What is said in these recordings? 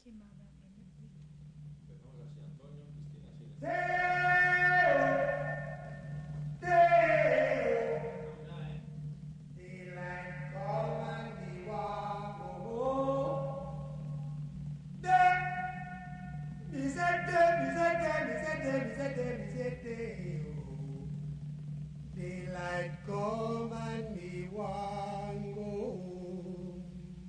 Daylight come and me want go home.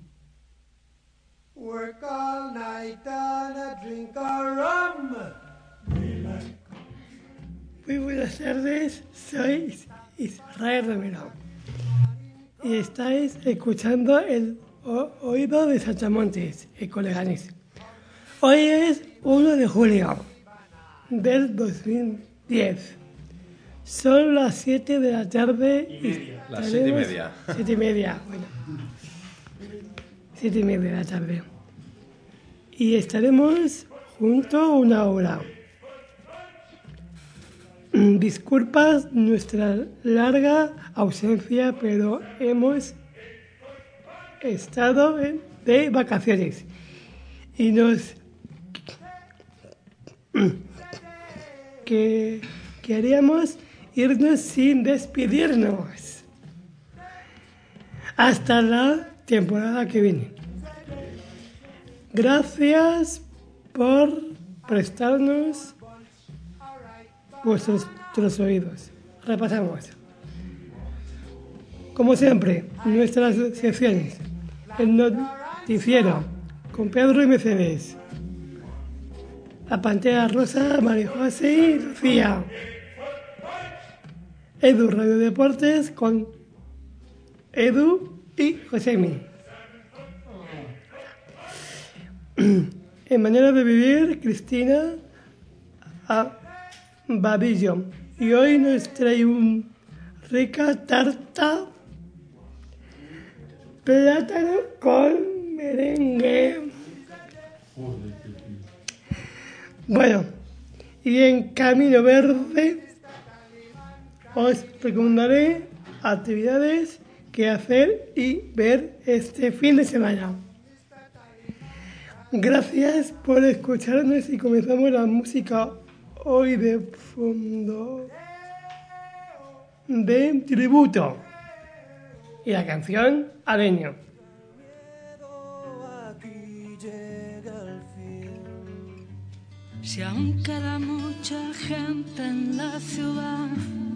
Work all night and a drink a rum. Daylight come. Muy buenas tardes, soy Israel Romero y estáis escuchando el Oído de Saltamontes, Ecoleganis. Hoy es 1 de julio del 2010. Son las 7 de la tarde y las 7:30. 7:30, bueno. 7:30 de la tarde. Y estaremos juntos una hora. Disculpas nuestra larga ausencia, pero hemos estado de vacaciones y nos queríamos irnos sin despedirnos hasta la temporada que viene. Gracias por prestarnos vuestros oídos. Repasamos. Como siempre, nuestras secciones. El noticiero con Pedro y Mercedes. La Pantera Rosa, María José y Lucía. Edu Radio Deportes con Edu y Josemi. En Manera de Vivir, Cristina Babillo. Y hoy nos trae un rica tarta plátano con merengue. Bueno, y en Camino Verde os recomendaré actividades que hacer y ver este fin de semana. Gracias por escucharnos y comenzamos la música hoy de fondo de tributo y la canción Aleño. Si aún queda mucha gente en la ciudad,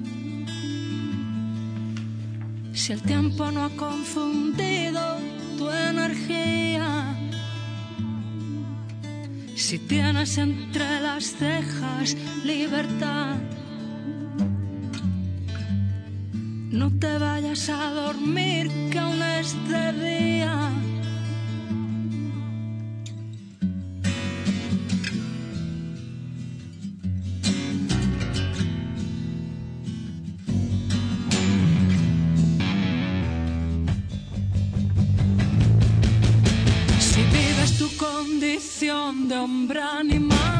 si el tiempo no ha confundido tu energía, si tienes entre las cejas libertad, no te vayas a dormir que aún es de día. De hombre animal,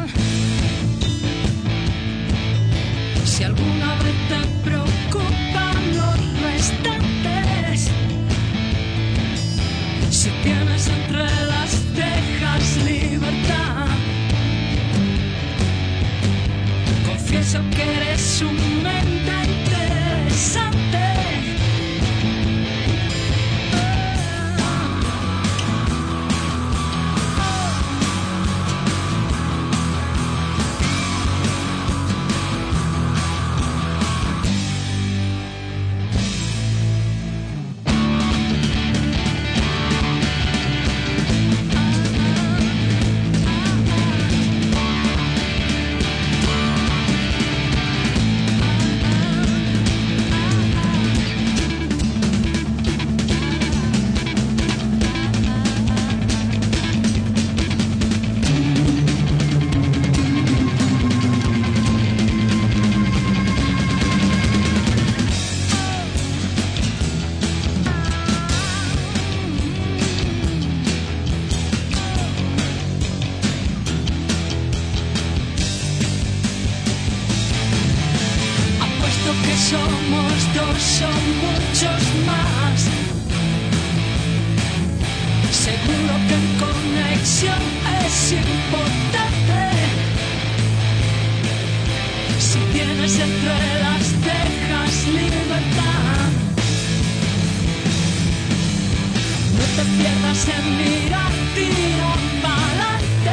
si alguna vez te preocupan los restantes, si tienes entre las cejas libertad, confieso que eres un ente interesante. Somos dos, son muchos más. Seguro que en conexión es se mira, tira pa'lante.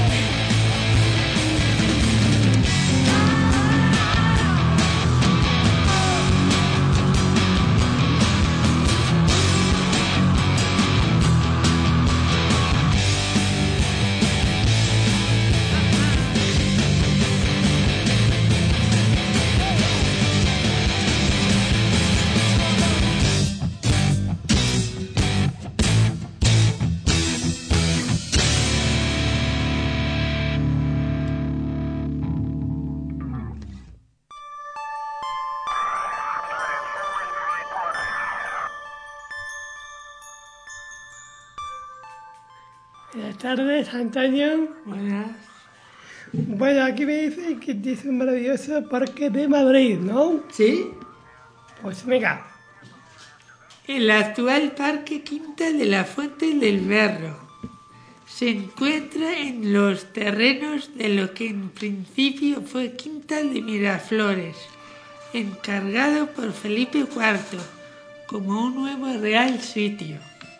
Buenas tardes, Antonio. Buenas. Bueno, aquí me dicen que tienes un maravilloso parque de Madrid, ¿no? Sí, Pues venga. el actual Parque Quinta de la Fuente del Berro se encuentra en los terrenos de lo que en principio fue Quinta de Miraflores, encargado por Felipe IV como un nuevo real sitio.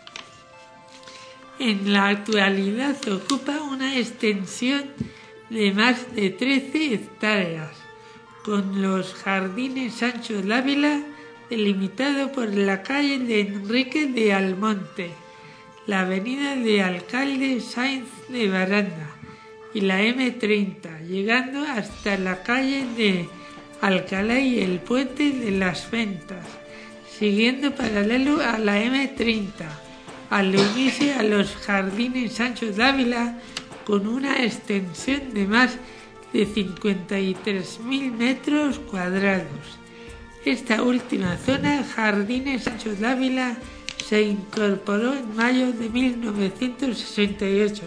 En la actualidad ocupa una extensión de más de 13 hectáreas, con los jardines Sancho Dávila delimitado por la calle de Enrique de Almonte, la avenida de Alcalde Sáenz de Baranda y la M30, llegando hasta la calle de Alcalá y el puente de las Ventas, siguiendo paralelo a la M30, al unirse a los jardines Sancho Dávila con una extensión de más de 53.000 metros cuadrados. Esta última zona, Jardines Sancho Dávila, se incorporó en mayo de 1968.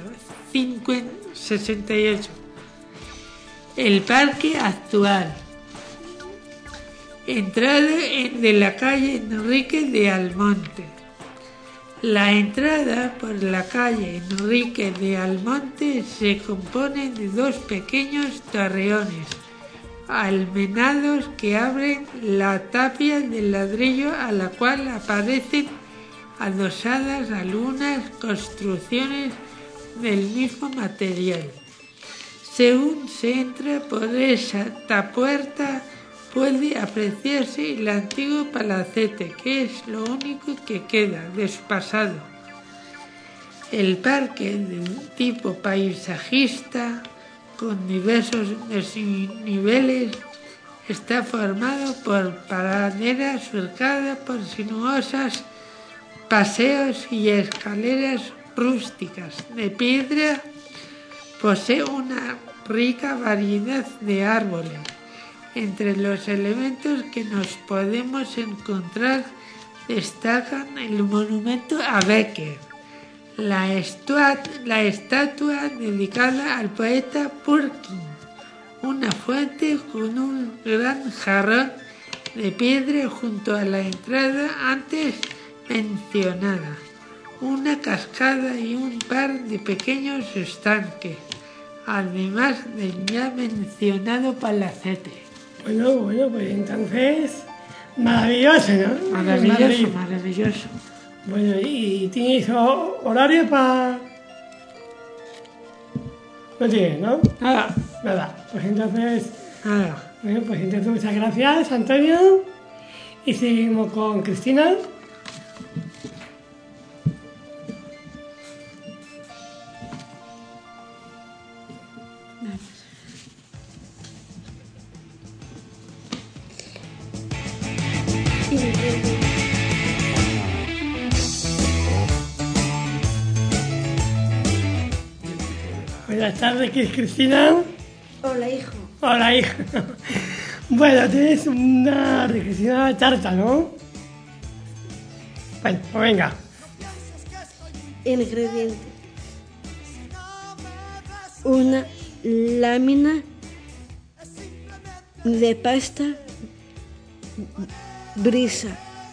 El parque actual. Entrada de la calle Enrique de Almonte. La entrada por la calle Enrique de Almonte se compone de dos pequeños torreones almenados que abren la tapia del ladrillo a la cual aparecen adosadas algunas construcciones del mismo material. Según se entra por esta puerta puede apreciarse el antiguo palacete, que es lo único que queda de su pasado. El parque, de tipo paisajista, con diversos desniveles, está formado por praderas surcadas por sinuosas paseos y escaleras rústicas de piedra. Posee una rica variedad de árboles. Entre los elementos que nos podemos encontrar destacan el monumento a Becker, la estatua dedicada al poeta Purkin, una fuente con un gran jarrón de piedra junto a la entrada antes mencionada, una cascada y un par de pequeños estanques, además del ya mencionado palacete. Bueno, pues entonces, maravilloso, ¿no? Maravilloso. Bueno, ¿y tienes horario para...? No tienes, ¿no? Nada, pues entonces... Bueno, pues entonces muchas gracias, Antonio. Y seguimos con Cristina. Buenas tardes, ¿qué es Cristina? Hola, hijo. Hola, hija. Bueno, tienes una riquísima tarta, ¿no? Bueno, pues venga. Ingredientes: una lámina de pasta brisa,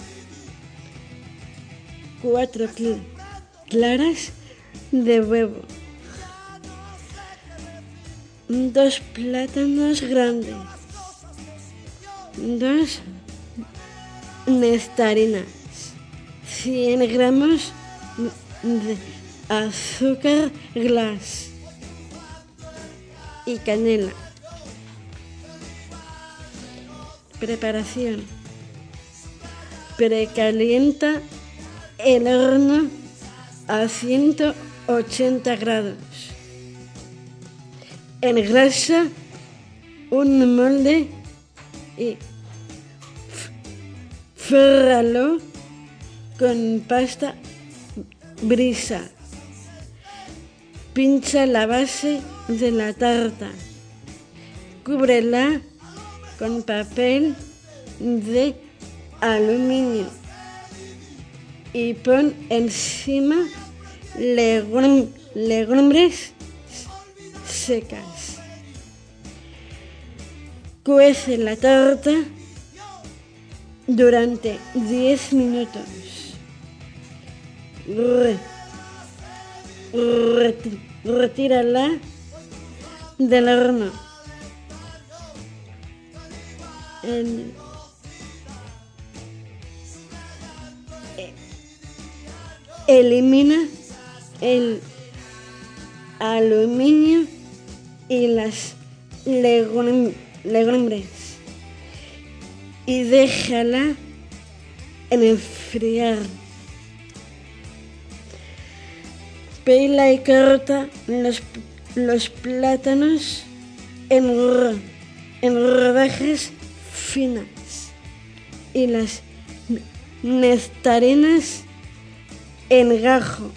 4 claras de huevo, 2 plátanos grandes, 2 nectarinas, 100 gramos de azúcar glass y canela. Preparación. Precalienta el horno a 180 grados. Engrasa un molde y fórralo con pasta brisa. Pincha la base de la tarta. Cúbrela con papel de aluminio y pon encima legumbres secas. Cuece la tarta durante 10 minutos. Retírala del horno. Elimina el aluminio y las legumbres y déjala enfriar. Pela y corta los plátanos en rodajas finas y las nectarinas en gajos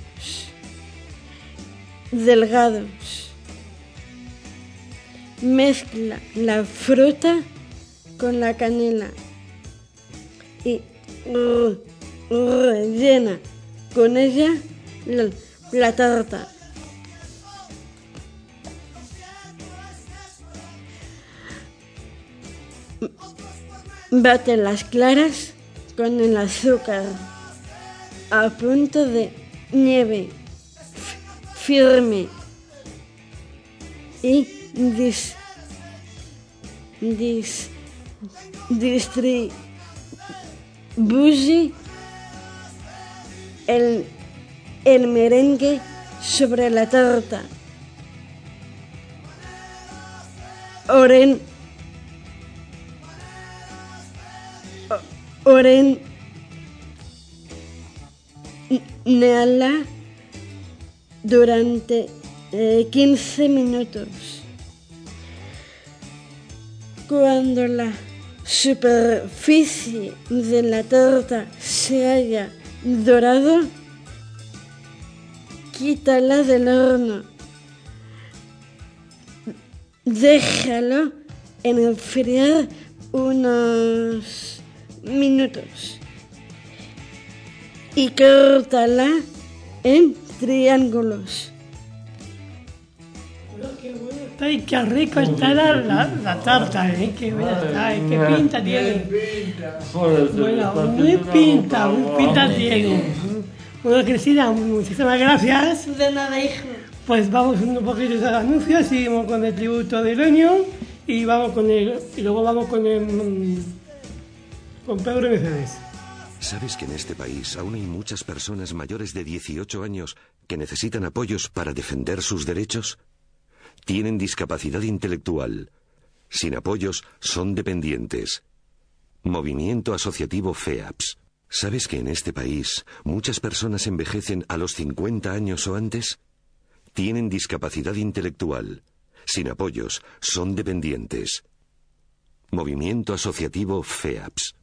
delgados. Mezcla la fruta con la canela y rellena con ella la tarta. Bate las claras con el azúcar a punto de nieve firme y distribuye el merengue sobre la tarta. Horneala durante 15 minutos. Cuando la superficie de la torta se haya dorado, quítala del horno. Déjalo enfriar unos minutos y córtala en triángulos. Qué bueno está y qué rico está la tarta, qué buena está, qué pinta tiene. Bueno, muy pinta tiene. Bueno, Cristina, muchísimas gracias. De nada, hijo. Pues vamos un poquito de anuncios, seguimos con el tributo de Loño y luego vamos con Pedro y Mercedes. ¿Sabes que en este país aún hay muchas personas mayores de 18 años que necesitan apoyos para defender sus derechos? Tienen discapacidad intelectual. Sin apoyos, son dependientes. Movimiento Asociativo FEAPS. ¿Sabes que en este país muchas personas envejecen a los 50 años o antes? Tienen discapacidad intelectual. Sin apoyos, son dependientes. Movimiento Asociativo FEAPS.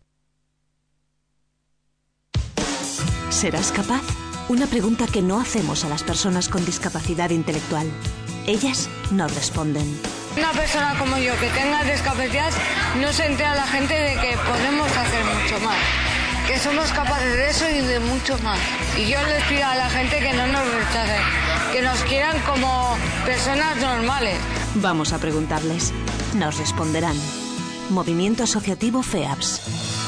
¿Serás capaz? Una pregunta que no hacemos a las personas con discapacidad intelectual. Ellas nos responden. Una persona como yo que tenga discapacidad no se entera la gente de que podemos hacer mucho más, que somos capaces de eso y de mucho más. Y yo les pido a la gente que no nos rechacen, que nos quieran como personas normales. Vamos a preguntarles. Nos responderán. Movimiento Asociativo FEAPS.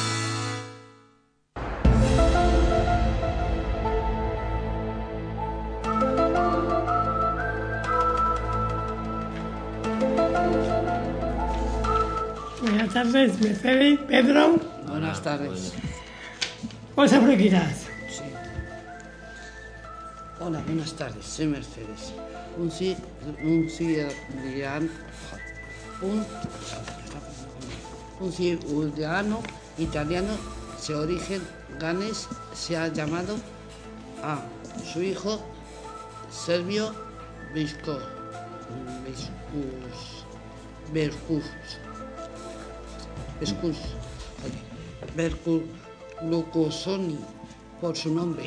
Buenas tardes, Mercedes, Pedro. Buenas tardes. ¿Vos aproquitas? Sí. Hola, buenas tardes, soy Mercedes. Un ciudadano italiano de origen ganés se ha llamado a su hijo Silvio Berlusconi por su nombre.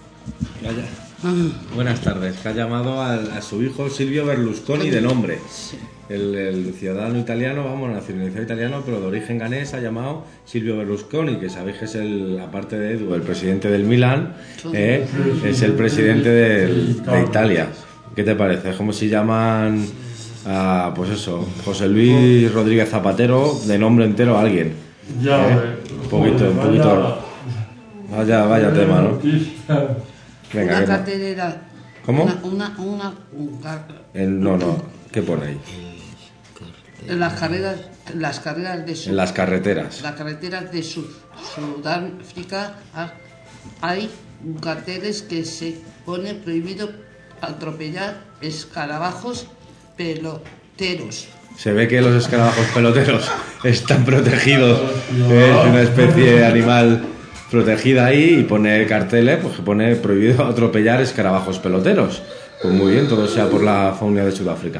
Buenas tardes, que ha llamado a su hijo Silvio Berlusconi de nombre. Sí. El ciudadano italiano, vamos, nacionalizado italiano, pero de origen ganés, ha llamado Silvio Berlusconi, que sabéis que es aparte de Edu, el presidente del Milan, es el presidente de Italia. ¿Qué te parece? Es como si llaman a, pues eso, José Luis Rodríguez Zapatero de nombre entero a alguien. Un poquito. Vaya tema, ¿no? Venga, una cartelera. ¿Cómo? No. ¿Qué pone ahí? En las carreteras de En las carreteras. Las carreteras de Sudáfrica hay carteles que se pone prohibido atropellar escarabajos peloteros. Se ve que los escarabajos peloteros están protegidos. Es una especie de animal protegida ahí y pone carteles, pues que pone prohibido atropellar escarabajos peloteros. Pues muy bien, todo sea por la fauna de Sudáfrica.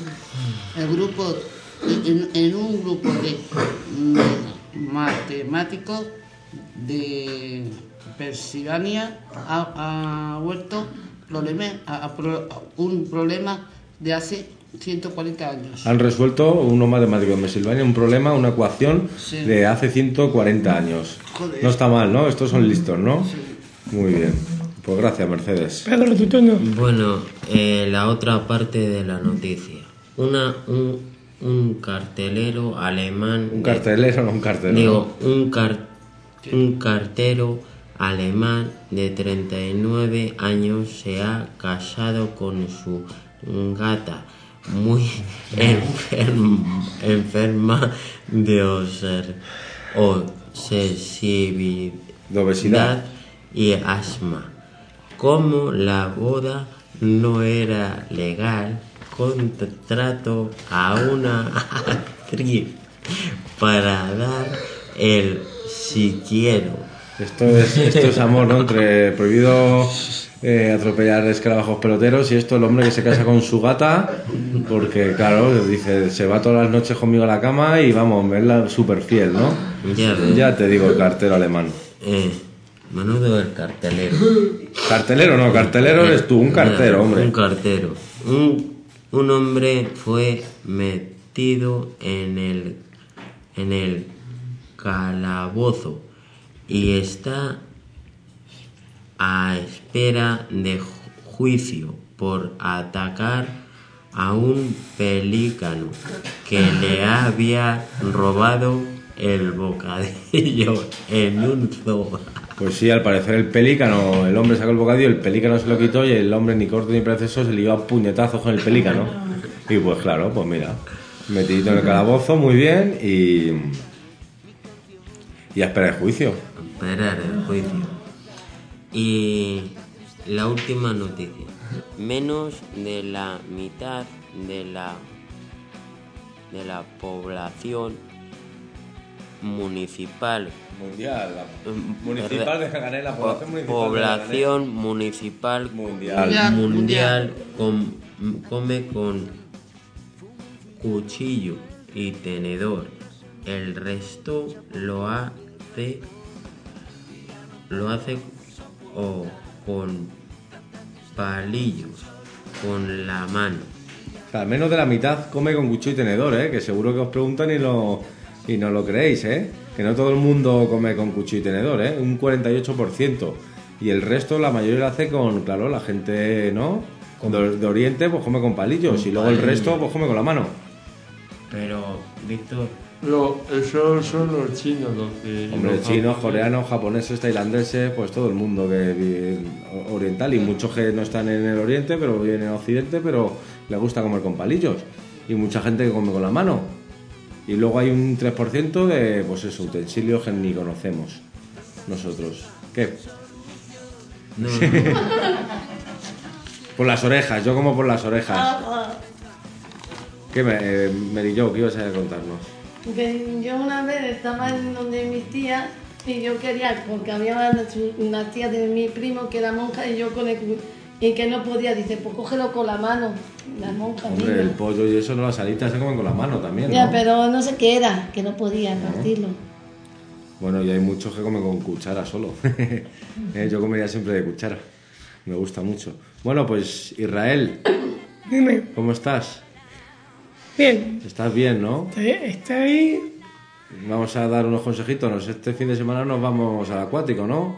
En un grupo de matemáticos de Pensilvania ha vuelto un problema de hace 140 años. Han resuelto unos matemáticos en Pensilvania un problema, una ecuación de hace 140 años. Joder. No está mal, ¿no? Estos son listos, ¿no? Sí. Muy bien. Pues gracias, Mercedes. Pedro, tu turno. Bueno, la otra parte de la noticia. Un cartelero alemán... ¿Un cartelero o no un cartero? Digo, un cartero alemán de 39 años se ha casado con su gata muy enferma de obesidad y asma. Como la boda no era legal, contrató a una actriz para dar el si quiero. Esto es amor, ¿no? Entre prohibido atropellar escarabajos peloteros y esto el hombre que se casa con su gata porque, claro, dice, se va todas las noches conmigo a la cama y vamos, es súper fiel, ¿no? Ya te digo, el cartero alemán. Menudo el cartelero. ¿Cartelero no? Cartelero eres tú, un cartero, hombre. Un cartero. Un hombre fue metido en el calabozo y está a espera de juicio por atacar a un pelícano que le había robado el bocadillo en un zoo. Pues sí, al parecer el hombre sacó el bocadillo, el pelícano se lo quitó y el hombre ni corto ni precioso se lió a puñetazos con el pelícano. Y pues claro, pues mira, metidito en el calabozo, muy bien, y a esperar el juicio. Esperar el juicio. Y la última noticia. Menos de la mitad de la población municipal municipal de Jagané, la población municipal mundial come con cuchillo y tenedor. El resto lo hace o con palillos, con la mano. O sea, menos de la mitad come con cuchillo y tenedor, que seguro que os preguntan y no lo creéis, que no todo el mundo come con cuchillo y tenedor, un 48%. Y el resto, la mayoría lo hace con, claro, la gente, ¿no? De Oriente, pues come con palillos, y luego el resto, pues come con la mano. Pero, Víctor... Esos son los chinos los que... Hombre, chinos, coreanos, japoneses, tailandeses, pues todo el mundo que vive oriental, y muchos que no están en el Oriente, pero viven en el Occidente, pero les gusta comer con palillos. Y mucha gente que come con la mano. Y luego hay un 3% de, pues eso, utensilios que ni conocemos nosotros. ¿Qué? No. Por las orejas, yo como por las orejas. ¿Qué Merillo, qué ibas a contarnos? Que yo una vez estaba en donde mis tías y yo quería, porque había una tía de mi primo que era monja y yo con el... Y que no podía, dice, pues cógelo con la mano, la monja. Hombre, el pollo y eso, no, las alitas se comen con la mano también, ¿no? Ya, pero no sé qué era, que no podía partirlo. Bueno, y hay muchos que comen con cuchara solo. Yo comería siempre de cuchara. Me gusta mucho. Bueno, pues Israel. Dime. ¿Cómo estás? Bien. ¿Estás bien, no? Estoy... Vamos a dar unos consejitos. Este fin de semana nos vamos al acuático, ¿no?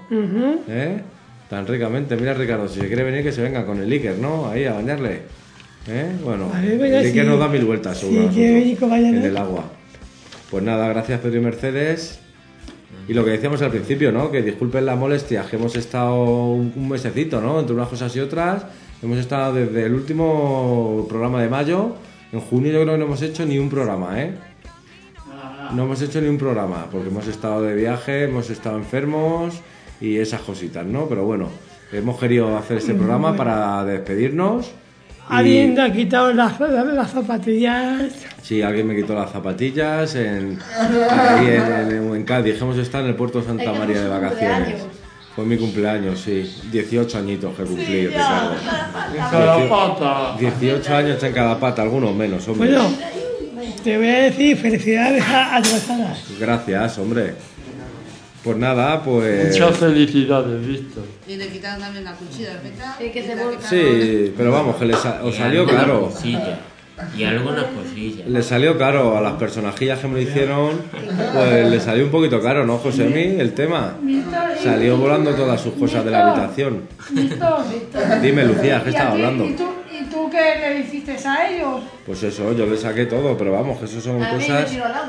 Tan ricamente. Mira, Ricardo, si se quiere venir, que se venga con el Iker, ¿no? Ahí, a bañarle. Bueno, vale, el Iker nos da 1000 vueltas, seguro, en el agua. Pues nada, gracias Pedro y Mercedes. Y lo que decíamos al principio, ¿no? Que disculpen la molestia, que hemos estado un mesecito, ¿no? Entre unas cosas y otras. Hemos estado desde el último programa de mayo. En junio yo creo que no hemos hecho ni un programa, No hemos hecho ni un programa, porque hemos estado de viaje, hemos estado enfermos y esas cositas, ¿no? Pero bueno, hemos querido hacer este programa para despedirnos. Alguien te ha quitado las zapatillas. Sí, alguien me quitó las zapatillas en Cádiz. Hemos estado en el puerto de Santa María de vacaciones. Fue mi cumpleaños, sí. 18 añitos que cumplí, Ricardo. En cada pata. 18 años en cada pata, algunos menos, hombre. Bueno, te voy a decir felicidades atrasadas. Gracias, hombre. Pues nada, pues... Muchas felicidades, Víctor. Y le quitaron también la cuchilla, ¿verdad? Sí, pero vamos, que os salió caro. Y algunas cosillas. Le salió caro a las personajillas que me lo hicieron, pues le salió un poquito caro, ¿no, Josemi? El tema. Salió volando todas sus cosas de la habitación. Dime, Lucía, ¿qué estaba hablando? ¿Y tú qué le hiciste a ellos? Pues eso, yo le saqué todo, pero vamos, que eso son cosas...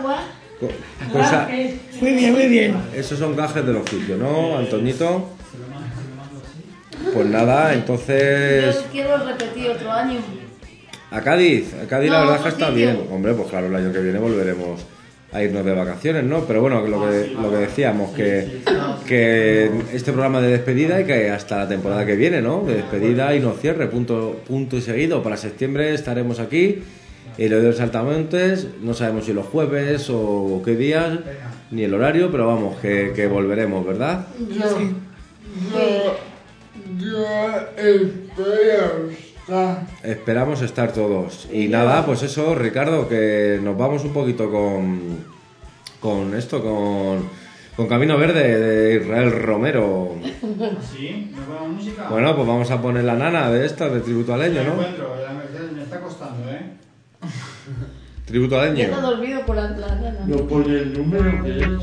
Muy bien, muy bien. Esos son gajes del oficio, ¿no, Antoñito? Pues nada, entonces... Yo quiero repetir otro año. A Cádiz la verdad es que está bien. Hombre, pues claro, el año que viene volveremos a irnos de vacaciones, ¿no? Pero bueno, lo que decíamos, que este programa de despedida y que hasta la temporada que viene, ¿no? De despedida y no cierre, punto y seguido. Para septiembre estaremos aquí. Y lo de los Saltamontes, no sabemos si los jueves o qué días, ni el horario, pero vamos, que volveremos, ¿verdad? Esperamos estar todos. Y nada, pues eso, Ricardo, que nos vamos un poquito con Camino Verde de Israel Romero. ¿Sí? ¿Me pongo música? Bueno, pues vamos a poner la nana de esta, de Tributo Aleño, ¿no? Me está costando, Tributo Aleño. Ya está dormido con la nana. No pone el número que es.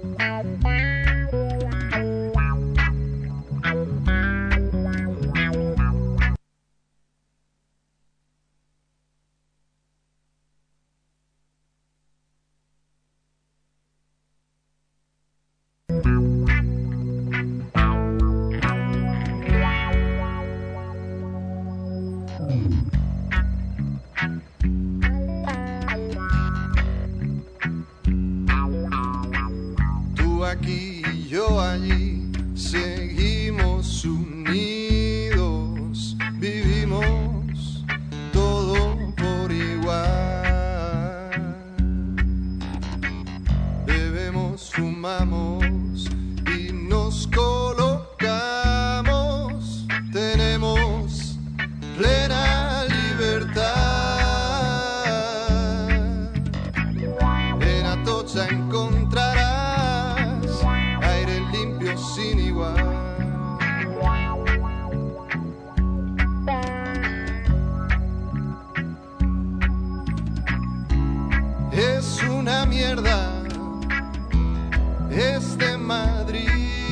Aquí y yo allí, seguimos unidos, vivimos todo por igual. Bebemos, fumamos y nos colocamos, tenemos plena libertad. En Atocha encontrarás sin igual. Es una mierda este Madrid,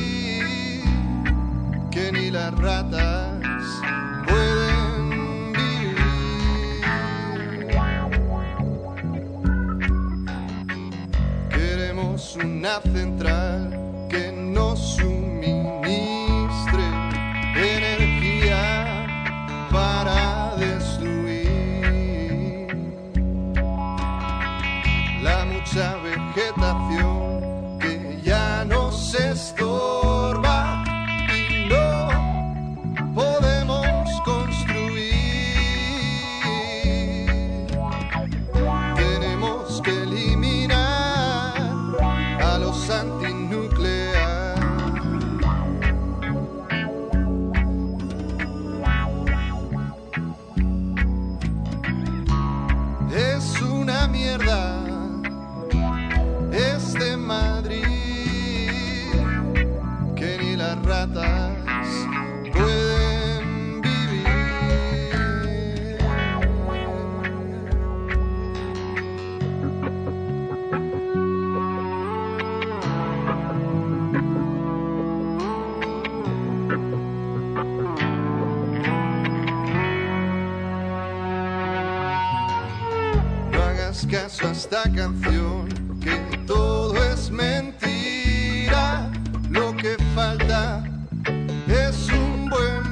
que ni las ratas pueden vivir. Queremos una central que nos suministre energía para destruir la mucha vegetación que ya nos estorba y no podemos construir. verso a esta canción, que todo es mentira, lo que falta es un buen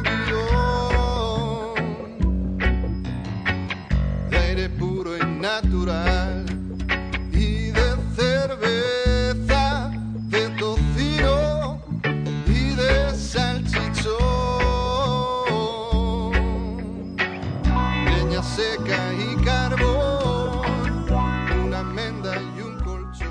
bidón de aire puro y natural y de cerveza, de tocino y de salchichón, leña seca y carbón, una menda y un colchón.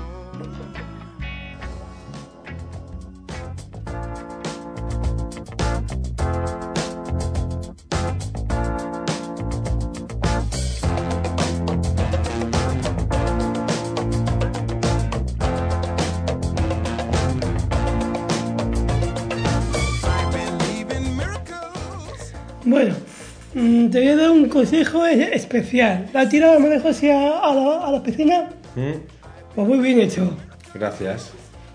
Bueno, te voy a dar un consejo especial. ¿La tira me dejo así a la piscina? Pues muy bien hecho. Gracias.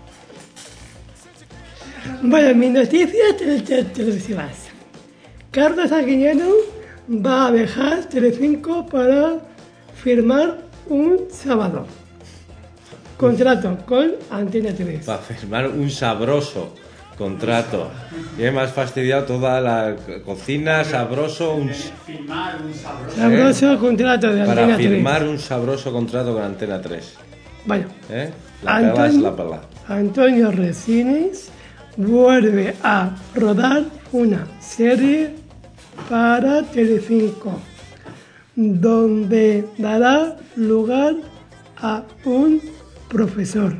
Bueno, mis noticias televisivas. Carlos Arguiñano va a viajar Telecinco para firmar un sábado contrato con Antena 3. Para firmar un sabroso contrato. Y me has fastidiado toda la cocina, sabroso, Firmar un sabroso. Sabroso contrato de Antena 3. Para firmar un sabroso contrato con Antena 3. Bueno. La pela es la pela. Antonio Resines vuelve a rodar una serie para Telecinco, donde dará lugar a un profesor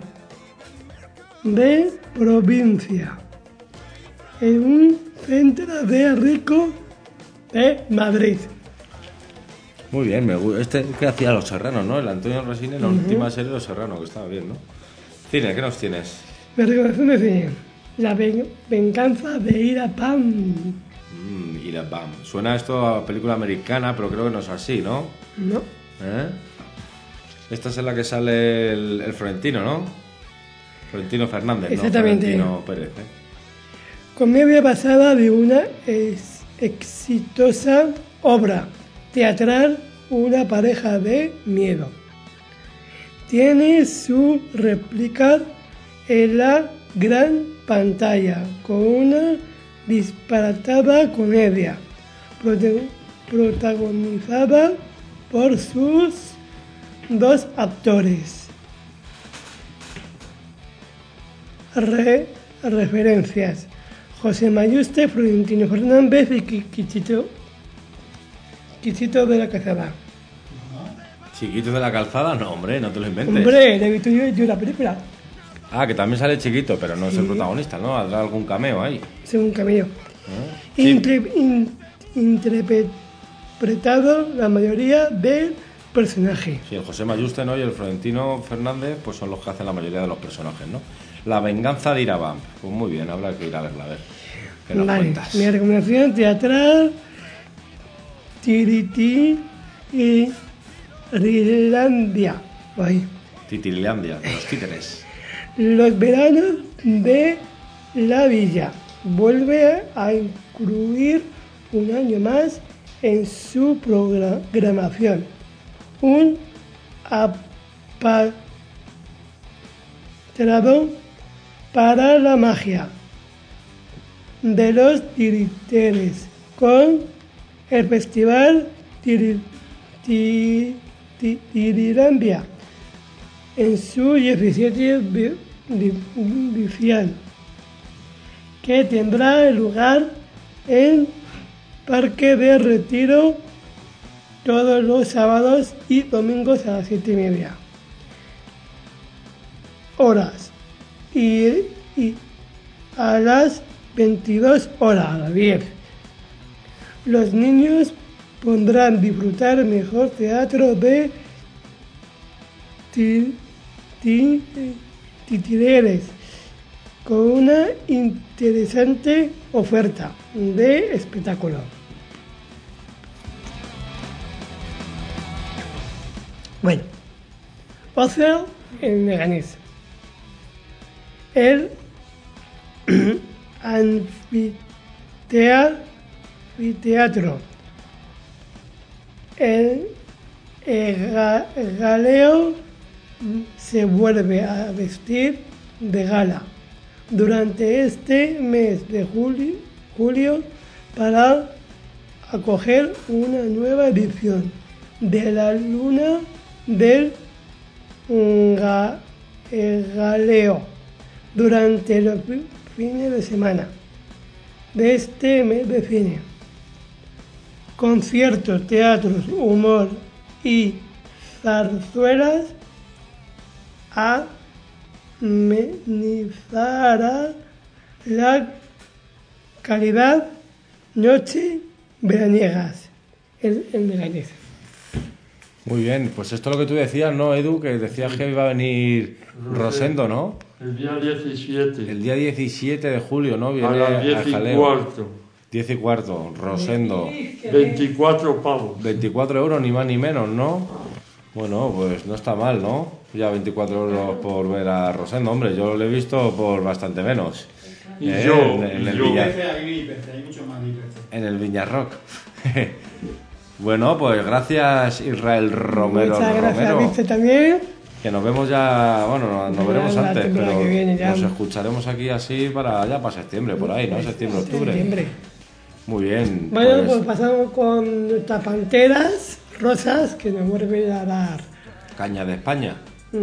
de provincia en un centro de rico de Madrid. Muy bien, me gusta. Este que hacía Los Serranos, ¿no? El Antonio Resines, la última serie de Los Serranos, que estaba bien, ¿no? Cine, ¿qué nos tienes? Mi recomendación de cine: La venganza de Ira Pam. Ira Pam. Suena esto a película americana, pero creo que no es así, ¿no? No. Esta es en la que sale el Florentino, ¿no? Florentino Fernández, exactamente. ¿no? Florentino Pérez, Comedia basada de una exitosa obra teatral, Una pareja de miedo. Tiene su réplica en la gran pantalla con una disparatada comedia protagonizada por sus dos actores. Referencias: José Mayuste, Florentino Fernández y Quichito de la Calzada. ¿Chiquito de la Calzada? No, hombre, no te lo inventes. Hombre, le he visto yo la película. Ah, que también sale Chiquito, pero no es el protagonista, ¿no? ¿Habrá algún cameo ahí? Sí, un cameo. Sí. Interpretado la mayoría del personaje. Sí, el José Mayuste, ¿no? Y el Florentino Fernández, pues son los que hacen la mayoría de los personajes, ¿no? La venganza de Irabam. Pues muy bien, habrá que ir a verla, a ver. ¿Qué nos cuentas? Mi recomendación teatral: Tiriti y Rilandia. Titirilandia, de los títeres. Los veranos de la villa vuelve a incluir un año más en su programación un apartado para la magia de los titiriteres con el festival Tirilandia en su 17 edición, que tendrá lugar en Parque de Retiro todos los sábados y domingos a las 7:30 horas y a las 22 horas, a las 10. Los niños podrán disfrutar mejor teatro de titireres con una interesante oferta de espectáculo. Bueno, ocio en Leganés. El anfiteatro. El el galeo se vuelve a vestir de gala durante este mes de julio para acoger una nueva edición de la Luna del Galeo durante los fines de semana de este mes de cine. Conciertos, teatros, humor y zarzuelas amenizará la calidad noche veraniegas en Leganés. Muy bien, pues esto es lo que tú decías, ¿no, Edu? Que decías que iba a venir Rosendo, ¿no? El día 17. El día 17 de julio, ¿no? Viene a las 10:15. 10:15, Rosendo. 24 pavos. 24 euros, ni más ni menos, ¿no? Bueno, pues no está mal, ¿no? Ya 24 euros por ver a Rosendo. Hombre, yo lo he visto por bastante menos. Y yo, en el yo. En el Viñarrock. Bueno, pues gracias Israel Romero. Muchas gracias, Vicente, también. Que nos vemos ya, bueno, nos veremos antes, pero que viene ya. Nos escucharemos aquí así para septiembre, por ahí, ¿no? Septiembre, octubre. Septiembre. Muy bien. Bueno, pues pasamos con nuestras panteras rosas que nos vuelven a dar caña de España.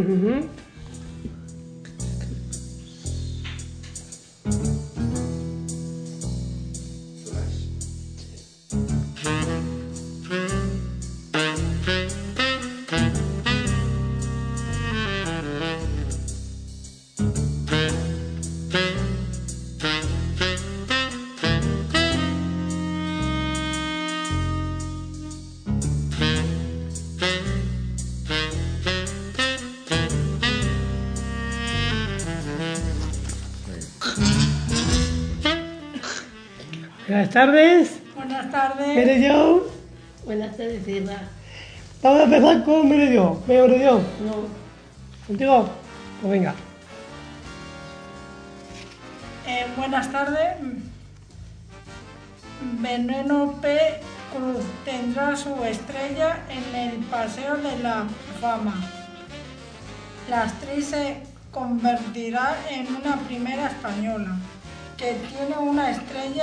Buenas tardes. Buenas tardes. Mire yo. Buenas tardes, Irra. Vamos a empezar con Mire yo. Mire yo. No. ¿Contigo? Pues venga. Buenas tardes. Veneno P. Cruz tendrá su estrella en el Paseo de la Fama. La actriz se convertirá en una primera española que tiene una estrella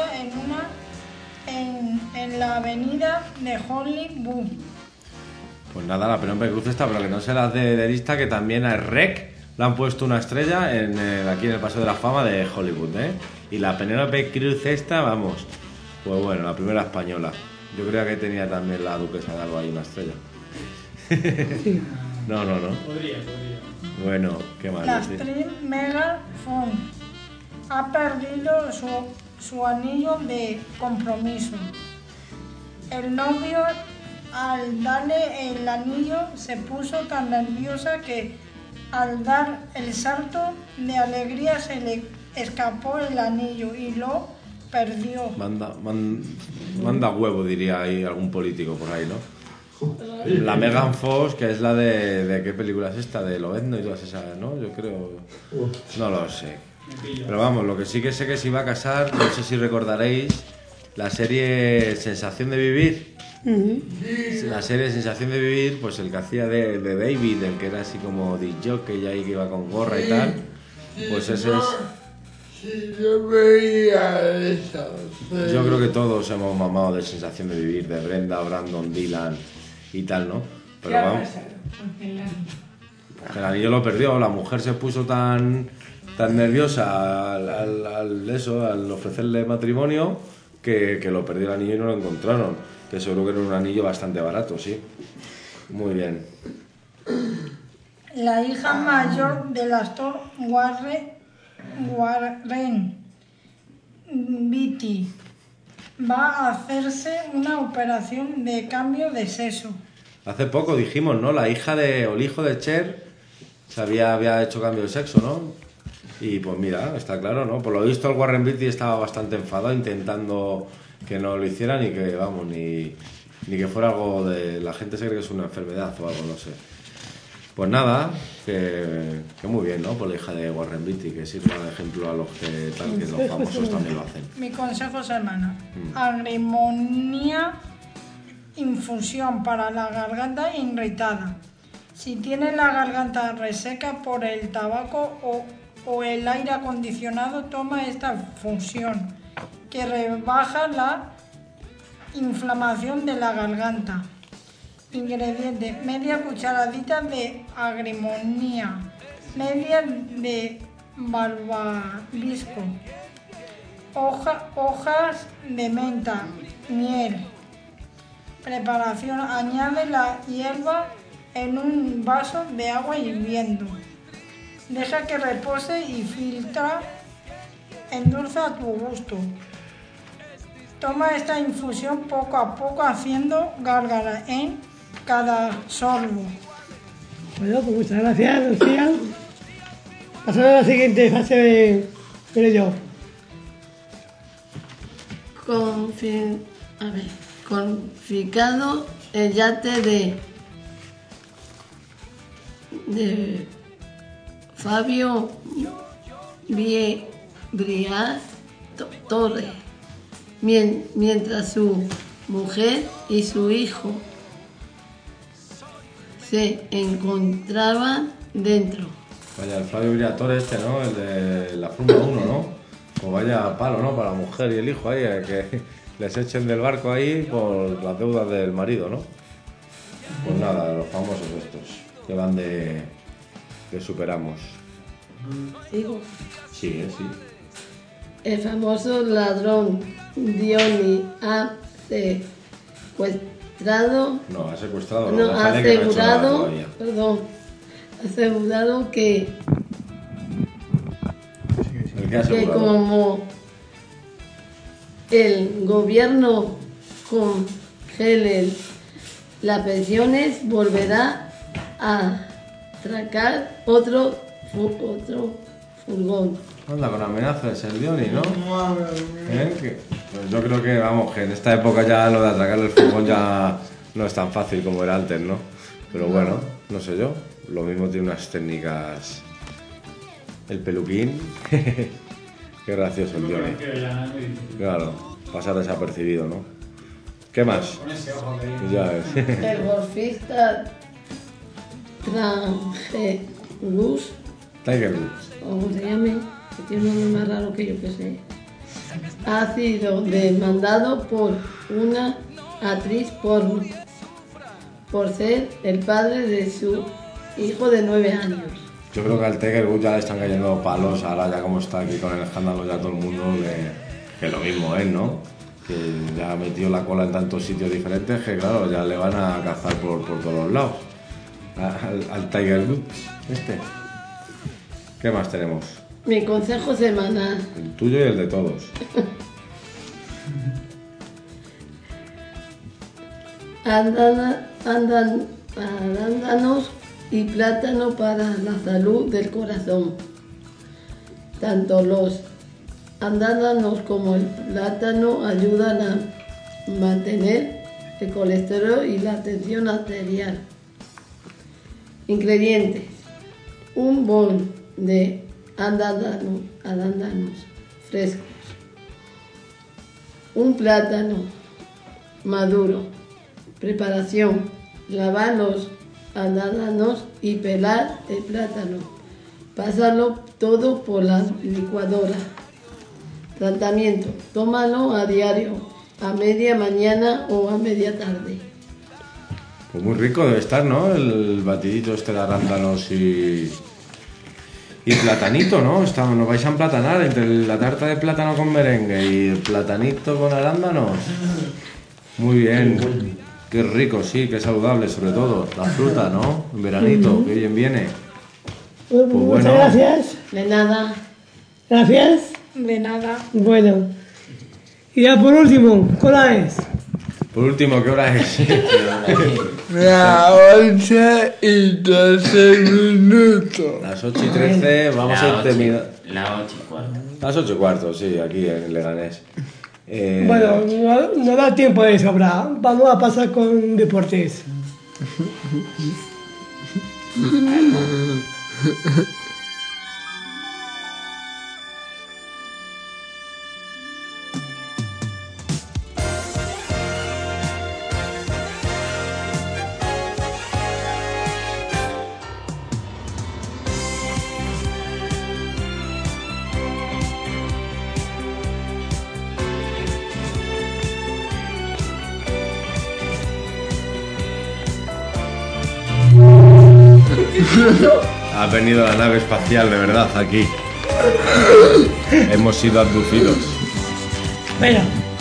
en la avenida de Hollywood. Pues nada, la Penélope Cruz está, pero que no se las de lista, que también a REC le han puesto una estrella aquí en el Paseo de la Fama de Hollywood, ¿eh? Y la Penélope Cruz esta, vamos, pues bueno, la primera española. Yo creía que tenía también la duquesa de Alba ahí una estrella. Sí. No. Podría. Bueno, qué mal. La actriz Megan Fox ha perdido su anillo de compromiso. El novio, al darle el anillo, se puso tan nerviosa que al dar el salto de alegría se le escapó el anillo y lo perdió. Manda huevo, diría ahí algún político por ahí, ¿no? La Megan Fox, que es la de ¿qué película es esta? De Lobezno y todas esas, ¿no? Yo creo... No lo sé. Pero vamos, lo que sí que sé que se iba a casar, no sé si recordaréis, la serie Sensación de Vivir. La serie Sensación de Vivir, pues el que hacía de David, el que era así como disc jockey ahí que iba con gorra y tal, pues ese es... Yo veía eso. Yo creo que todos hemos mamado de Sensación de Vivir, de Brenda, Brandon, Dylan y tal, ¿no? Pero vamos, el anillo lo perdió, la mujer se puso tan nerviosa al ofrecerle matrimonio que lo perdió el anillo y no lo encontraron, que seguro que era un anillo bastante barato, sí. Muy bien. La hija mayor del actor Warren Beatty va a hacerse una operación de cambio de sexo. Hace poco dijimos, ¿no? La hija o el hijo de Cher había hecho cambio de sexo, ¿no? Y pues mira, está claro, ¿no? Por lo visto el Warren Beatty estaba bastante enfadado intentando que no lo hicieran y que, vamos, ni que fuera algo de... La gente se cree que es una enfermedad o algo, no sé. Pues nada, que muy bien, ¿no? Por la hija de Warren Beatty, que sirva de ejemplo a los que los famosos también lo hacen. Mi consejo, hermana. Agrimonia infusión para la garganta irritada. Si tiene la garganta reseca por el tabaco o el aire acondicionado, toma esta infusión que rebaja la inflamación de la garganta. Ingredientes: media cucharadita de agrimonía, media de malvavisco, hojas de menta, miel. Preparación: añade la hierba en un vaso de agua hirviendo. Deja que repose y filtra. Endulza a tu gusto. Toma esta infusión poco a poco haciendo gárgara en cada sorbo. Bueno, pues muchas gracias, Lucía. Pasamos a la siguiente fase de yo. Confiscado el yate de Fabio Briaz Torres, mientras su mujer y su hijo se encontraban dentro. Vaya, el Flavio Briatore ¿no? El de la Fórmula 1, ¿no? Pues vaya palo, ¿no? Para la mujer y el hijo ahí, que les echen del barco ahí por las deudas del marido, ¿no? Pues nada, los famosos estos, que van de superamos. ¿Sigo? Sí, sí. El famoso ladrón Diony ha secuestrado... No, ha secuestrado, no, ha asegurado, asegurado que... ¿El qué ha asegurado? Que como el gobierno congele las pensiones, volverá a atracar otro furgón. Anda, con amenazas el Diony, ¿no? Pues yo creo que, vamos, que en esta época ya lo de atracar el furgón ya no es tan fácil como era antes, ¿no? Pero bueno, no sé yo, lo mismo tiene unas técnicas... El peluquín, qué gracioso el Diony. Claro, pasar desapercibido, ¿no? ¿Qué más? Ya ves. El golfista Tiger Woods, como se llame, que tiene un nombre más raro que yo que sé, ha sido demandado por una actriz por ser el padre de su hijo de 9 años. Yo creo que al Tiger Woods ya le están cayendo palos, ahora ya como está aquí con el escándalo ya todo el mundo que lo mismo es, ¿no? Que ya ha metido la cola en tantos sitios diferentes que claro, ya le van a cazar por todos lados. Al Tiger Woods, ¿Qué más tenemos? Mi consejo semanal. El tuyo y el de todos. Arándanos y plátano para la salud del corazón. Tanto los arándanos como el plátano ayudan a mantener el colesterol y la tensión arterial. Ingredientes: un bol de arándanos frescos, un plátano maduro. Preparación: lavar los arándanos y pelar el plátano. Pásalo todo por la licuadora. Tratamiento: tómalo a diario, a media mañana o a media tarde. Pues muy rico debe estar, ¿no? El batidito de arándanos y platanito, ¿no? Nos vais a emplatanar entre la tarta de plátano con merengue y el platanito con arándanos. Muy bien. Qué rico, sí, qué saludable sobre todo. La fruta, ¿no? En veranito, qué bien viene. Pues bueno. Muchas gracias. De nada. Gracias. De nada. Bueno. Y ya por último, ¿qué hora es? Por último, ¿qué hora es? Las 8:13. Las 8:13, vamos a terminar. Las 8:15. Las 8:15, sí, aquí en Leganés. Bueno, no da tiempo de sobra. Vamos a pasar con deportes. Ha venido la nave espacial, de verdad, aquí. Hemos sido abducidos. Bueno,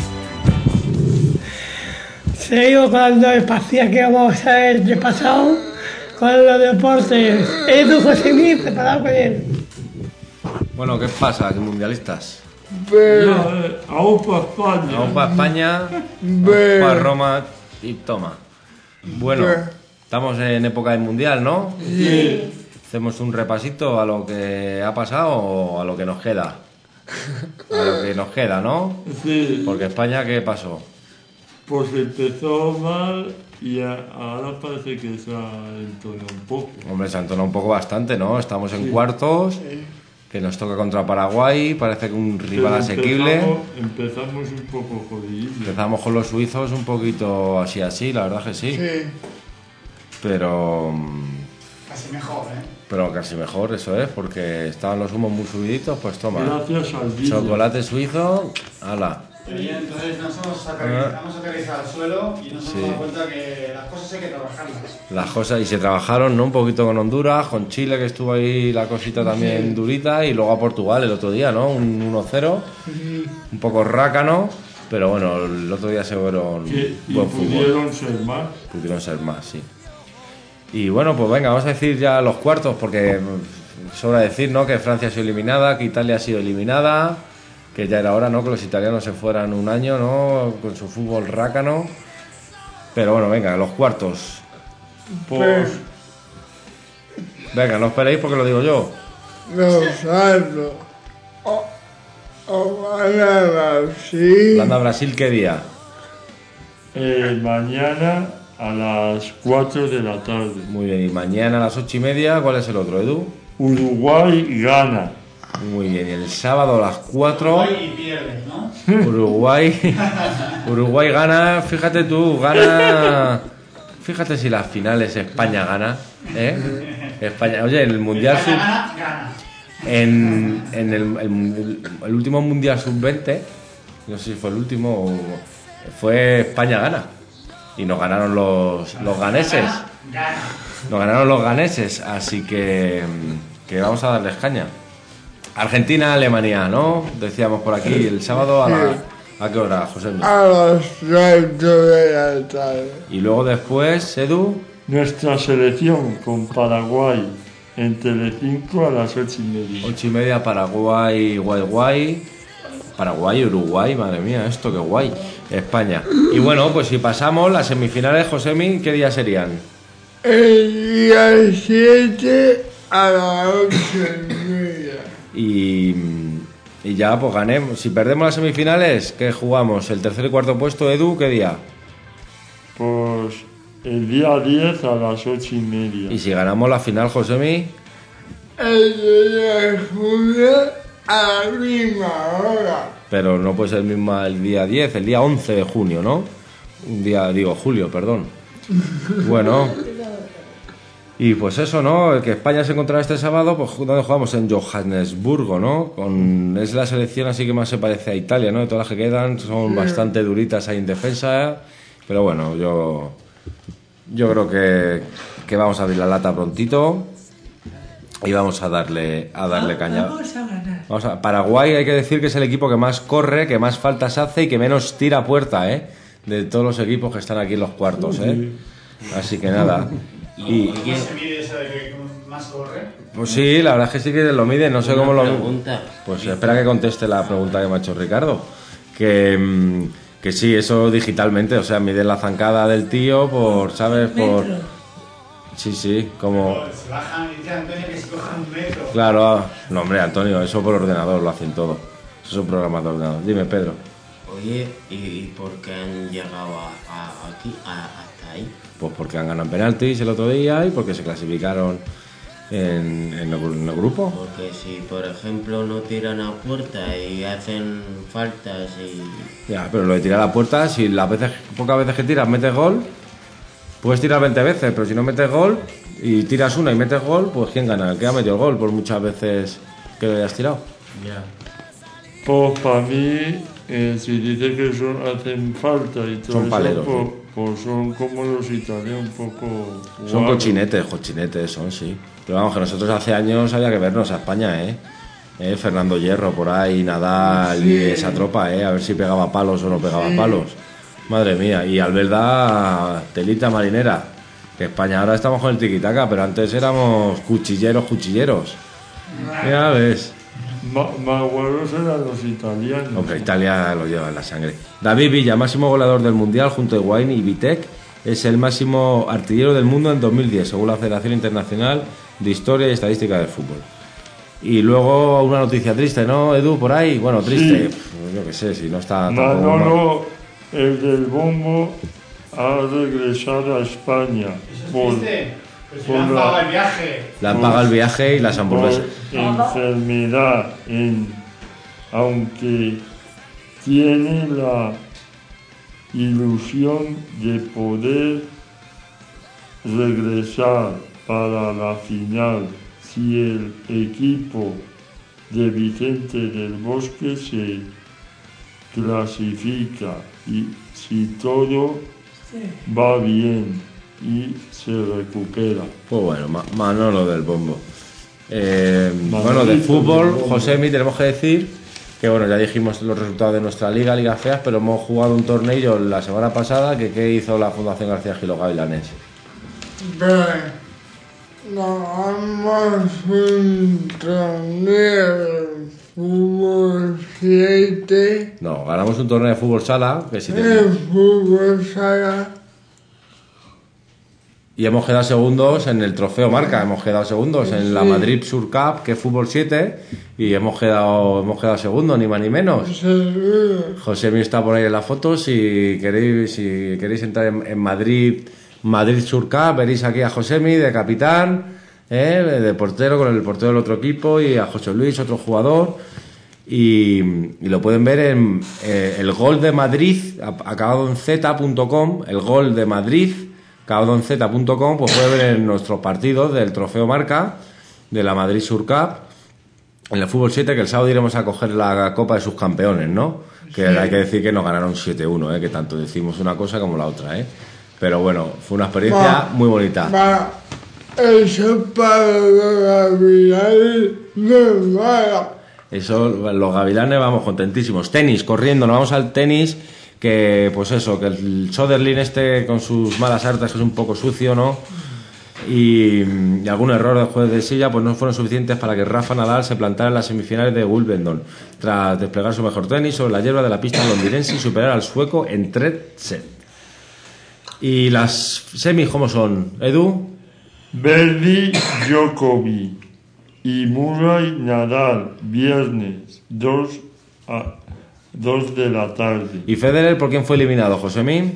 seguimos con la nave espacial que vamos a ver repasado con los deportes. Edu Josemi, preparado con él. Bueno, ¿qué pasa, mundialistas? Aún para España. Aún para España, aún para Roma y toma. Bueno, estamos en época del mundial, ¿no? Sí. ¿Hacemos un repasito a lo que ha pasado o a lo que nos queda? A lo que nos queda, ¿no? Sí. Porque España, ¿qué pasó? Pues empezó mal y ahora parece que se ha entonado un poco. Hombre, se ha entonado un poco bastante, ¿no? Estamos en cuartos, que nos toca contra Paraguay, parece que un rival asequible. Empezamos un poco jodidos. Empezamos con los suizos un poquito así, la verdad que sí. Pero... Casi mejor, ¿eh? Pero casi mejor, eso es, porque estaban los humos muy subiditos, pues toma. Gracias al vídeo. Chocolate suizo, ala. Y entonces nos hemos aterrizado al suelo y nos hemos dado cuenta que las cosas hay que trabajarlas. Las cosas, y se trabajaron, ¿no? Un poquito con Honduras, con Chile, que estuvo ahí la cosita también durita, y luego a Portugal el otro día, ¿no? Un 1-0, un poco rácano, pero bueno, el otro día se fueron buen fútbol. Pudieron ser más, sí. Y bueno, pues venga, vamos a decir ya los cuartos, porque sobra decir, ¿no? Que Francia ha sido eliminada, que Italia ha sido eliminada, que ya era hora, ¿no? Que los italianos se fueran un año, ¿no? Con su fútbol rácano. Pero bueno, venga, los cuartos. Pues... Venga, no esperéis porque lo digo yo. Los altos. Holanda-Brasil. Holanda-Brasil, ¿qué día? Mañana a las 4 de la tarde. Muy bien, y mañana a las 8:30, ¿cuál es el otro, Edu? Uruguay-Ghana. Muy bien, y el sábado a las 4... Uruguay y pierdes, ¿no? Uruguay gana, fíjate tú, gana... Fíjate si las finales España gana, ¿eh? España, oye, en el Mundial Gana. En el último Mundial Sub-20, no sé si fue el último, fue España gana. Y nos ganaron los ganeses. Nos ganaron los ganeses, así que vamos a darles caña. Argentina-Alemania, ¿no? Decíamos por aquí el sábado ¿a qué hora, José? A las 4 de la tarde. Y luego después, Edu. Nuestra selección con Paraguay en Telecinco a las 8:30. 8:30 Paraguay, guay. Paraguay, Uruguay, madre mía, esto qué guay. España. Y bueno, pues si pasamos las semifinales, Josemi, ¿qué día serían? El día 7 a las 8:30. Y ya, pues ganemos. Si perdemos las semifinales, ¿qué jugamos? ¿El tercer y cuarto puesto, Edu? ¿Qué día? Pues el día 10 a las 8:30. ¿Y si ganamos la final, Josemi? El día de julio a la misma hora. Pero no puede ser el día 10, el día 11 de junio, ¿no? Julio, perdón. Bueno. Y pues eso, ¿no? Que España se encontrará este sábado, pues donde jugamos en Johannesburgo, ¿no? Es la selección así que más se parece a Italia, ¿no? De todas las que quedan, son bastante duritas ahí en defensa, pero bueno, yo creo que vamos a abrir la lata prontito y vamos a darle caña. Vamos a ganar. Paraguay hay que decir que es el equipo que más corre, que más faltas hace y que menos tira a puerta, de todos los equipos que están aquí en los cuartos, Así que nada. ¿Y cómo se mide eso de que más corre? Pues sí, la verdad es que sí que lo mide, no sé cómo lo... Pregunta. Pues espera que conteste la pregunta que me ha hecho Ricardo. Que sí, eso digitalmente, o sea, mide la zancada del tío ¿sabes? Sí, como... Se bajan y dice Antonio que se cojan 1 metro. Claro, no hombre, Antonio, eso por ordenador lo hacen todo. Eso es un programa de ordenador. Dime, Pedro. Oye, ¿y por qué han llegado aquí, hasta ahí? Pues porque han ganado penaltis el otro día y porque se clasificaron en el grupo. Porque si, por ejemplo, no tiran a puerta y hacen faltas y... Ya, pero lo de tirar a puerta, si pocas veces que tiras metes gol, puedes tirar 20 veces, pero si no metes gol y tiras una y metes gol, pues ¿quién gana? El que ha metido el gol por muchas veces que lo hayas tirado. Ya. Pues para mí, si dice que hacen falta y todo son eso, paleros, pues, pues son como los italianos, un poco... Son guarros. cochinetes son, sí. Pero vamos, que nosotros hace años había que vernos a España, Fernando Hierro por ahí, Nadal Sí. y esa tropa, a ver si pegaba palos o no pegaba palos. Madre mía, y Albelda, telita marinera. Que España ahora estamos con el tiquitaca, pero antes éramos cuchilleros. Ya ves. Más guarros eran los italianos. Hombre, Italia lo lleva en la sangre. David Villa, máximo goleador del Mundial junto a Higuaín y Vitek, es el máximo artillero del mundo en 2010, según la Federación Internacional de Historia y Estadística del Fútbol. Y luego una noticia triste, ¿no, Edu? Por ahí, bueno, triste. Sí. Yo qué sé, si no está... Manolo, el del bombo, ha regresado a España. Pues le han pagado el viaje. Le han pagado el viaje y las hamburguesas. Por enfermedad, aunque tiene la ilusión de poder regresar para la final si el equipo de Vicente del Bosque se clasifica y si todo va bien y se recupera. Pues bueno, Manolo del bombo. Bueno, de fútbol, Josemi, tenemos que decir que bueno, ya dijimos los resultados de nuestra Liga Feas, pero hemos jugado un torneo la semana pasada ¿qué hizo la Fundación García Gil Gavilanes? Ganamos un torneo de fútbol 7. No, ganamos un torneo de fútbol sala, que sí Fútbol sala. Y hemos quedado segundos en el trofeo Marca, hemos quedado segundos en la Madrid Sur Cup, que es fútbol 7, y hemos quedado segundos, ni más ni menos. Josemi está por ahí en las fotos, si queréis entrar en Madrid Sur Cup, veréis aquí a Josemi de capitán, de portero con el portero del otro equipo, y a José Luis, otro jugador, y lo pueden ver en el gol de Madrid, acabado en z.com, el gol de Madrid, acabado en z.com, pues puede ver en nuestros partidos del trofeo Marca, de la Madrid Sur Cup, en el fútbol 7, que el sábado iremos a coger la Copa de sus campeones, ¿no? Que hay que decir que nos ganaron 7-1, que tanto decimos una cosa como la otra, Pero bueno, fue una experiencia muy bonita. Eso para los gavilanes no vaya. Eso, los gavilanes vamos contentísimos. Tenis, corriendo, nos vamos al tenis, que pues eso, que el Soderling con sus malas artes, que es un poco sucio, ¿no? Y algún error del juez de silla pues no fueron suficientes para que Rafa Nadal se plantara en las semifinales de Wimbledon, tras desplegar su mejor tenis sobre la hierba de la pista londinense y superar al sueco en 3 sets. ¿Y las semis cómo son, Edu? Berdy, Djokovic y Murray, Nadal, viernes, 2 de la tarde. ¿Y Federer por quién fue eliminado, Josemi?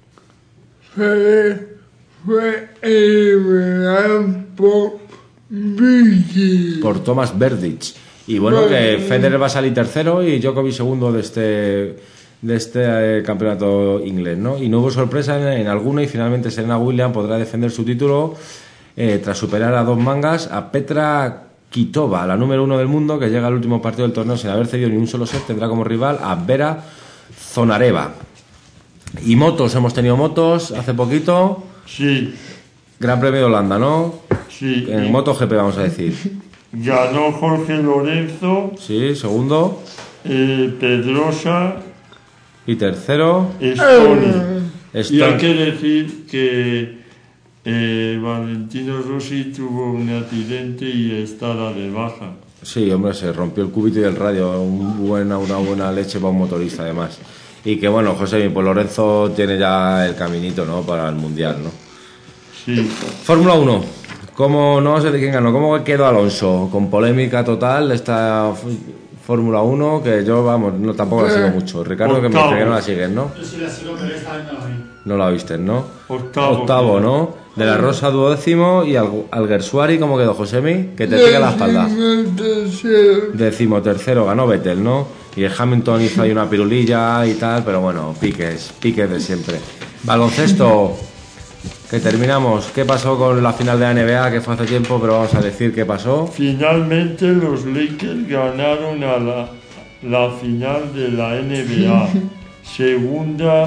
Fue eliminado por Vicky. Por Thomas Berdych. Y bueno, que Federer va a salir tercero y Djokovic segundo de este campeonato inglés, ¿no? Y no hubo sorpresa en alguno y finalmente Serena Williams podrá defender su título tras superar a 2 mangas a Petra Kvitova, la número 1 del mundo, que llega al último partido del torneo sin haber cedido ni un solo set. Tendrá como rival a Vera Zonareva. Y motos, hemos tenido motos hace poquito. Sí. Gran Premio de Holanda, ¿no? Sí. En MotoGP, vamos a decir. Ganó Jorge Lorenzo. Sí, segundo. Pedrosa. Y tercero. Y hay que decir que Valentino Rossi tuvo un accidente y estará de baja. Sí, hombre, se rompió el cúbito y el radio. Una buena leche para un motorista, además. Y que bueno, José, pues Lorenzo tiene ya el caminito, ¿no? Para el Mundial, ¿no? Sí. Fórmula 1. ¿Cómo, no sé de quién ganó? ¿Cómo quedó Alonso? Con polémica total esta Fórmula 1, que yo, vamos, no, tampoco la sigo mucho. Ricardo, que me dice que no la sigues, ¿no? Yo sí la sigo, pero esta vez no la vi. No la viste, ¿no? Octavo, ¿no? De la Rosa 12º y Alguersuari, ¿cómo quedó, Josemi? Que te pegue la espalda. 13º ganó Vettel, ¿no? Y el Hamilton hizo ahí una pirulilla y tal, pero bueno, piques de siempre. Baloncesto, que terminamos. ¿Qué pasó con la final de la NBA, que fue hace tiempo, pero vamos a decir qué pasó? Finalmente los Lakers ganaron a la final de la NBA. Segunda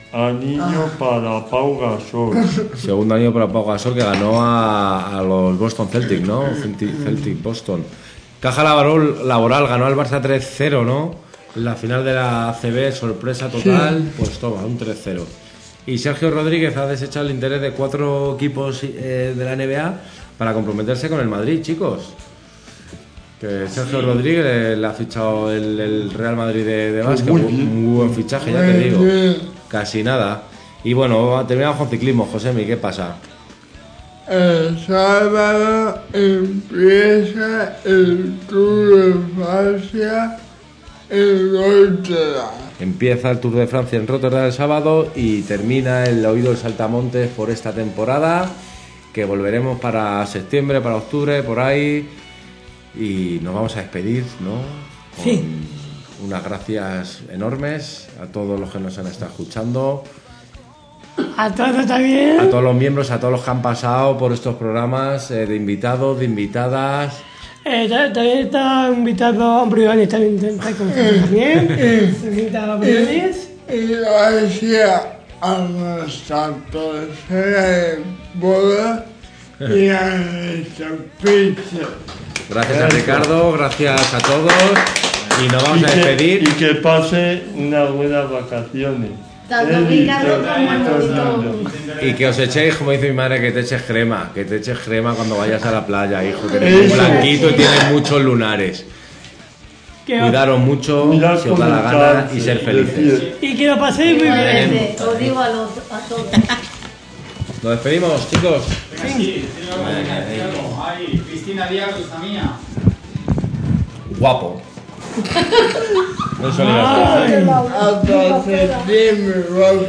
anillo para Pau Gasol. Segundo anillo para Pau Gasol, que ganó a los Boston Celtics, ¿no? Celtic Boston. Caja Laboral ganó al Barça 3-0, ¿no? En la final de la ACB, sorpresa total, sí. Pues toma, un 3-0. Y Sergio Rodríguez ha desechado el interés de 4 equipos de la NBA para comprometerse con el Madrid, chicos. Que Sergio Rodríguez le ha fichado el Real Madrid de básquet, muy buen fichaje, ya te digo. Casi nada. Y bueno, terminamos con ciclismo. Josemi, ¿qué pasa? El sábado empieza el Tour de Francia en Rotterdam. Empieza el Tour de Francia en Rotterdam el sábado y termina el Oído del Saltamontes por esta temporada, que volveremos para septiembre, para octubre, por ahí, y nos vamos a despedir, ¿no? Sí. Unas gracias enormes a todos los que nos han estado escuchando. A todos también. A todos los miembros, a todos los que han pasado por estos programas, de invitados, de invitadas. También está invitado a Briones, también está con nosotros también. Invitado a Briones. Y gracias a nuestra tercera boda y a nuestra pizza. Gracias a Ricardo, gracias a todos. Y nos vamos a despedir. Y que pase unas buenas vacaciones. Tanto Ricardo como el bonito. Y que os echéis, como dice mi madre, que te eches crema cuando vayas a la playa, hijo, que eres muy blanquito y tienes muchos lunares. Cuidaros mucho, si os da la gana, y ser felices. Y que lo paséis muy bien. Os digo a todos. Nos despedimos, chicos. Sí, ay, Cristina Díaz, hija mía. Guapo. No es Hasta septiembre,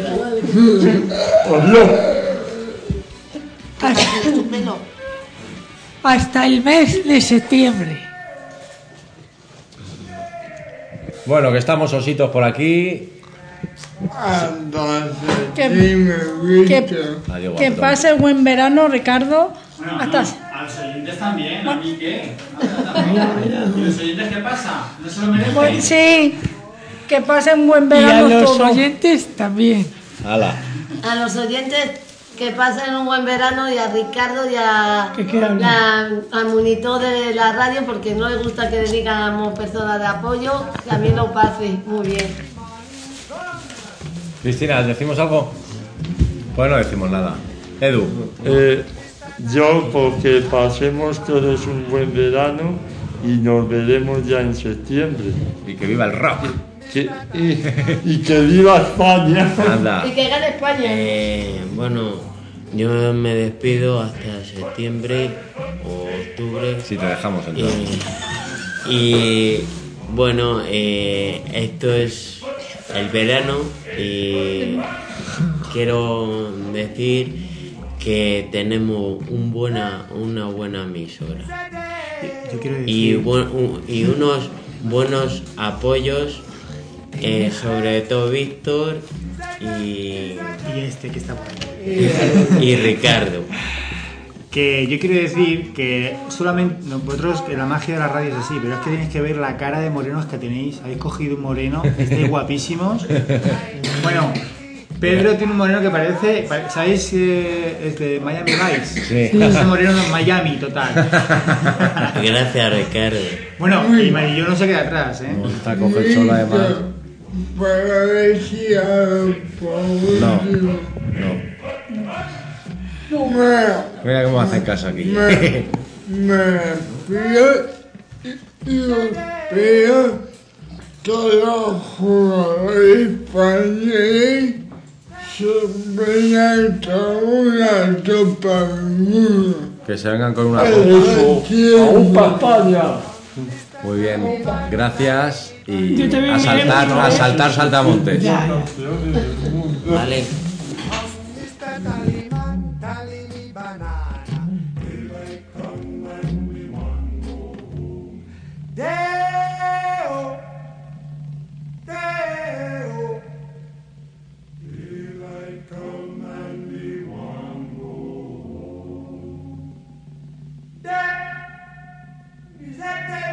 Hasta el mes de septiembre. Bueno, que estamos ositos por aquí. Que pase buen verano, Ricardo. Bueno, a los oyentes también, ¿a mí qué? ¿Y los oyentes qué pasa? ¿No se lo merecen? Sí, que pasen buen verano. Y a los oyentes también. ¡Hala! A los oyentes que pasen un buen verano, y a Ricardo y al monitor de la radio, porque no le gusta que le digamos personas de apoyo, que a mí lo pase muy bien. Cristina, ¿decimos algo? Pues no decimos nada. Edu. Yo, porque pasemos todos un buen verano y nos veremos ya en septiembre. Y que viva el rock. Y que viva España. Anda. Y que gane España. Bueno, yo me despido hasta septiembre o octubre. Si te dejamos entonces. Y bueno, esto es el verano y quiero decir que tenemos una buena emisora. Yo quiero decir... y unos buenos apoyos, sobre todo Víctor y este que está por ahí. Y Ricardo. Que yo quiero decir que solamente vosotros, que la magia de la radio es así, pero es que tenéis que ver la cara de morenos que tenéis. Habéis cogido un moreno, estáis guapísimos. Bueno, Pedro tiene un moreno que parece, ¿sabéis? Es de Miami Vice. Sí. Es un moreno de Miami, total. Gracias, Ricardo. Bueno, y Marillo no se queda atrás, ¿eh? Está coge el sol además. Para ver si Mira cómo hacen caso aquí. Me pido y espero todos los jugadores españoles se vengan con una copa del mundo. Que se vengan con una copa. ¡A España! Muy bien, gracias. Y Yo también a saltar saltamontes. Vale. Deo, Deo, daylight come and we want more. Day, is that day?